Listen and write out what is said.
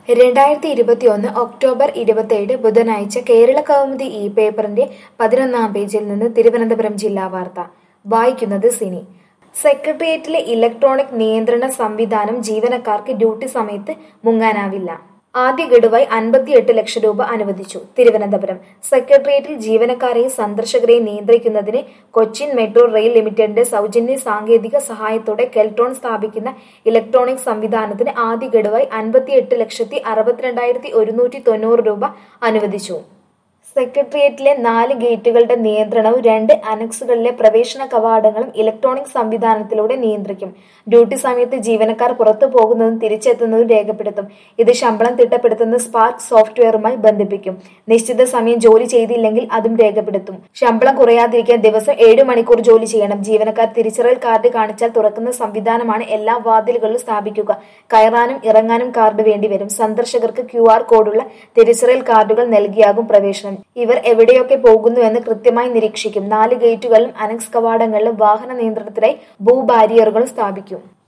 2021 October 27 ബുധനാഴ്ച കേരള കൗമുദി ഈ പേപ്പറിന്റെ 11-ാം പേജിൽ നിന്ന് തിരുവനന്തപുരം ജില്ലാ വാർത്ത വായിക്കുന്നത് സിനി. സെക്രട്ടേറിയറ്റിലെ ഇലക്ട്രോണിക് നിയന്ത്രണ സംവിധാനം ജീവനക്കാർക്ക് ഡ്യൂട്ടി സമയത്ത് മുങ്ങാനാവില്ല. ആദ്യ ഗഡുവായി 58 ലക്ഷം രൂപ അനുവദിച്ചു. തിരുവനന്തപുരം സെക്രട്ടേറിയറ്റിൽ ജീവനക്കാരെയും സന്ദർശകരെയും നിയന്ത്രിക്കുന്നതിന് കൊച്ചിൻ മെട്രോ റെയിൽ ലിമിറ്റഡിന്റെ സൗജന്യ സാങ്കേതിക സഹായത്തോടെ കെൽട്രോൺ സ്ഥാപിക്കുന്ന ഇലക്ട്രോണിക് സംവിധാനത്തിന് ആദ്യ ഗഡുവായി 58,62,190 രൂപ അനുവദിച്ചു. സെക്രട്ടേറിയറ്റിലെ 4 ഗേറ്റുകളുടെ നിയന്ത്രണവും 2 അനക്സുകളിലെ പ്രവേശന കവാടങ്ങളും ഇലക്ട്രോണിക് സംവിധാനത്തിലൂടെ നിയന്ത്രിക്കും. ഡ്യൂട്ടി സമയത്ത് ജീവനക്കാർ പുറത്തു പോകുന്നതും തിരിച്ചെത്തുന്നതും രേഖപ്പെടുത്തും. ഇത് ശമ്പളം തിട്ടപ്പെടുത്തുന്ന സ്പാർക്ക് സോഫ്റ്റ്വെയറുമായി ബന്ധിപ്പിക്കും. നിശ്ചിത സമയം ജോലി ചെയ്തില്ലെങ്കിൽ അതും രേഖപ്പെടുത്തും. ശമ്പളം കുറയാതിരിക്കാൻ ദിവസം 7 മണിക്കൂർ ജോലി ചെയ്യണം. ജീവനക്കാർ തിരിച്ചറിയൽ കാർഡ് കാണിച്ചാൽ തുറക്കുന്ന സംവിധാനമാണ് എല്ലാ വാതിലുകളിലും സ്ഥാപിക്കുക. കയറാനും ഇറങ്ങാനും കാർഡ് വേണ്ടിവരും. സന്ദർശകർക്ക് QR കോഡുള്ള തിരിച്ചറിയൽ കാർഡുകൾ നൽകിയാകും പ്രവേശനം. ഇവർ എവിടെയൊക്കെ പോകുന്നുവെന്ന് കൃത്യമായി നിരീക്ഷിക്കും. 4 ഗേറ്റുകളിലും അനക്സ് കവാടങ്ങളിലും വാഹന നിയന്ത്രണത്തിനായി ബാരിയറുകളും സ്ഥാപിക്കും.